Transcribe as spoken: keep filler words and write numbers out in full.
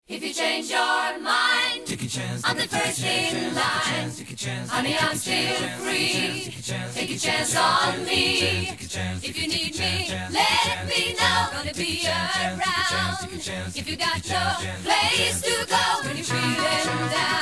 If you change your mind, take a chance, I'm the first in line. Honey, I'm still free. Take a chance on me. If you need me, let me know. Gonna be around. If you got no place to go when you're feeling down.